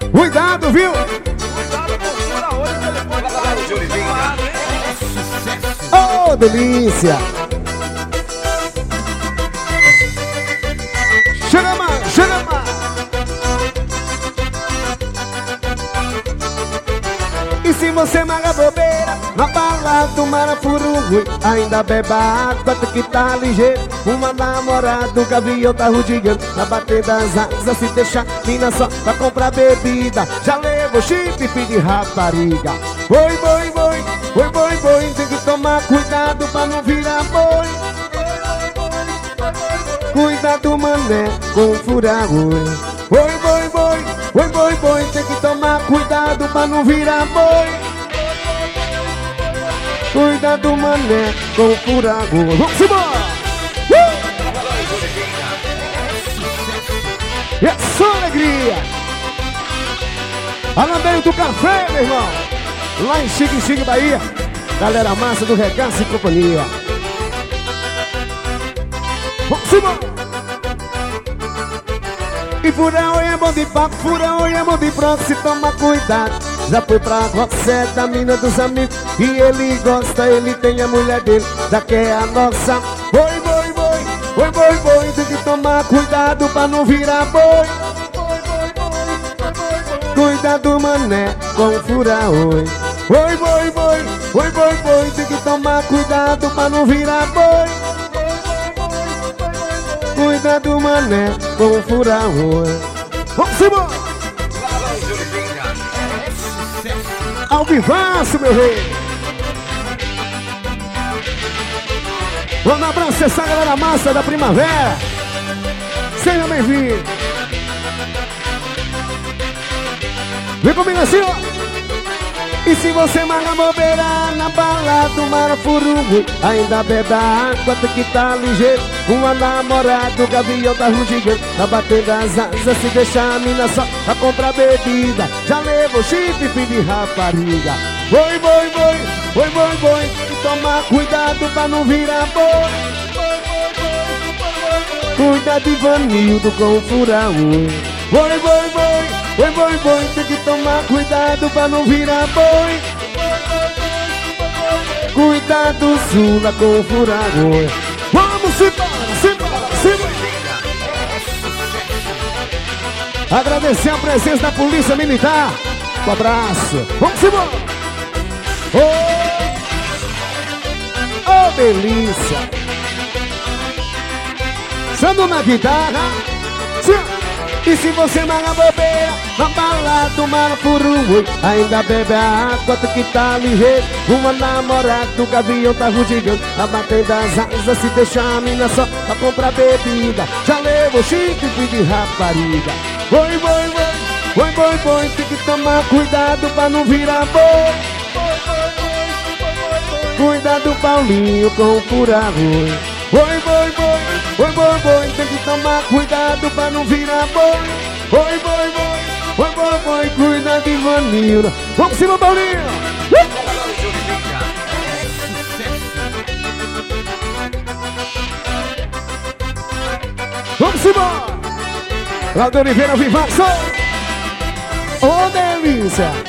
Cuidado, viu? Cuidado com fura-olho, o telefone tá desligado, hein? Oh, delícia! Chega mais, chega mais! E se você maga bobeira, na balada do Marafurugui, ainda beba água, tem que tá ligeiro. Uma namorada, o gavião tá rodeando, na bater das asas, se deixar, mina só pra comprar bebida. Já levou chip, filho de rapariga. Boi, boi, boi, boi, boi, boi, tem que tomar cuidado pra não virar boi. Cuidado, mané, com fura-olho. Boi, boi, boi, boi, boi, boi, tem que tomar cuidado pra não virar boi. Cuidado, mané, com fura-olho. Vamos embora! E é só alegria! Alambeiro do Café, meu irmão! Lá em Xique, Bahia. Galera massa do Regaço e Companhia. Vamos embora! E fura-olho é bom de papo, fura-olho é bom de pronto, se toma cuidado. Já foi pra você da mina dos amigos, e ele gosta, ele tem a mulher dele, já que é a nossa. Boi, boi, boi, boi, boi, boi, tem que tomar cuidado pra não virar boi. Cuidado, mané, com fura-olho. Boi, boi, boi, boi, boi, boi, tem que tomar cuidado pra não virar boi. Cuidado, mané, com fura-olho. Vamos embora! Ao vivaço, meu rei! Manda um abraço, essa galera massa da primavera! Seja bem-vindo! Vem comigo assim, ó! E se você maga bobeira na balada do Marafurugui, ainda bebe água, tem que tá ligeiro. Uma namorada, o gavião tá rudigando, tá batendo as asas, se deixar a mina só pra comprar bebida. Já levou chip, filho de rapariga. Boi, boi, boi, boi, boi, boi, tem que tomar cuidado pra não virar boi. Cuida de Vanildo com o fura-olho. Boi, boi, boi, boi, boi, boi, tem que tomar cuidado pra não virar boi. Cuidado, Zula, com o fura-olho. Vamos embora, simbora, simbora. Agradecer a presença da Polícia Militar. Um abraço. Vamos embora. Oh, delícia. Sando na guitarra. Sim. E se você maga bobeira na balada do Marafurugui, ainda bebe a água, tem que tá ligeiro. Uma namorada, o gavião tá rudigando, tá batendo as asas, se deixar a mina só pra comprar bebida. Já levou chifre, filho de rapariga. Boi, boi, boi, boi, boi, boi, tem que tomar cuidado pra não virar boi. Cuidado, Paulinho, com o fura-olho. Boi, boi, boi, boi, boi, boi, tem que tomar cuidado pra não virar boi. Boi, boi, boi, boi, boi, boi, cuida de Vanilda. Vamos cima, Paulinho! Vamos embora! Claudio Oliveira, vivaço! Ô, delícia!